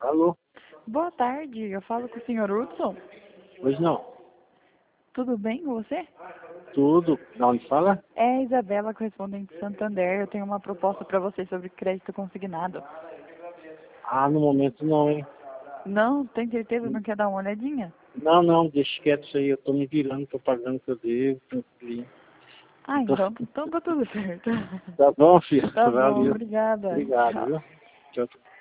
Alô? Boa tarde, eu falo com o senhor Hudson. Pois não. Tudo bem com você? Tudo. Da onde fala? É a Isabela, correspondente de Santander. Eu tenho uma proposta para você sobre crédito consignado. Ah, no momento não, hein? Não, tem certeza? Não quer dar uma olhadinha? Não, deixa quieto isso aí. Eu tô me virando, tô pagando o que eu devo, tranquilo. Ah, Tô... então tá tudo certo. Tá bom, filho? Tá bom, Valeu. obrigada. Obrigado, Tchau. viu? Tchau.